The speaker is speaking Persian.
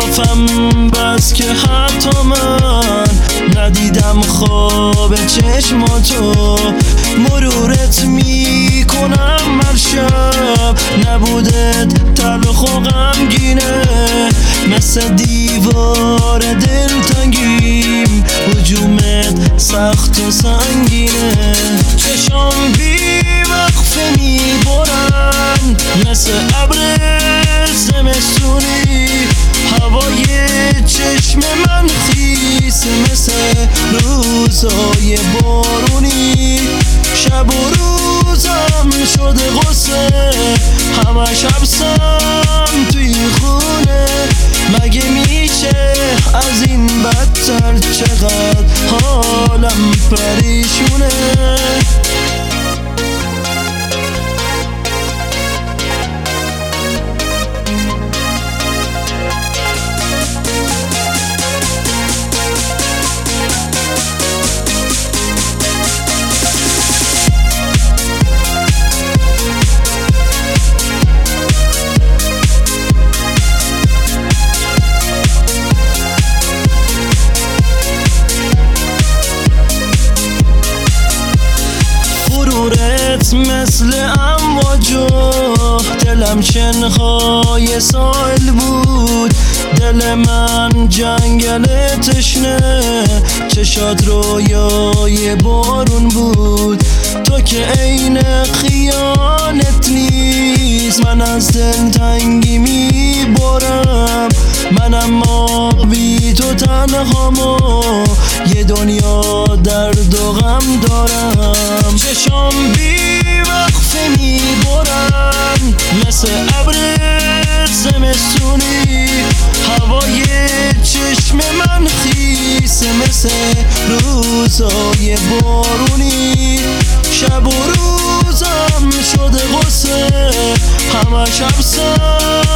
صافم بس که حتی من ندیدم خواب چشماتو. مرورت میکنم هر شب، نبودت تلخ و غمگینه، مثل دیوار دلتنگیم، هجومت سخت و سنگینه. چشام بی وقفه میبرن مثل ابر زمستونی، هوای چشم من خیسه مثل روزای بارونی. شب و روزم شده غصه، همش حبسم توی خونه. مگه میشه از این بدتر؟ چقدر حالم پریشونه. مثل امواج و دلم شنهای سایل بود. دل من جنگل تشنه، چشات رویای بارون بود. تو که عین خیالت نیست، من از دل تنگی میبارم. منم بی تو تنهامو، یه دنیا درد و غم دارم. چشام بی وقفه میبرن مثل ابر زمستونی، هوای چشم من خیسه مثل روزای بارونی. شب و روزم شده غصه، همش حبسم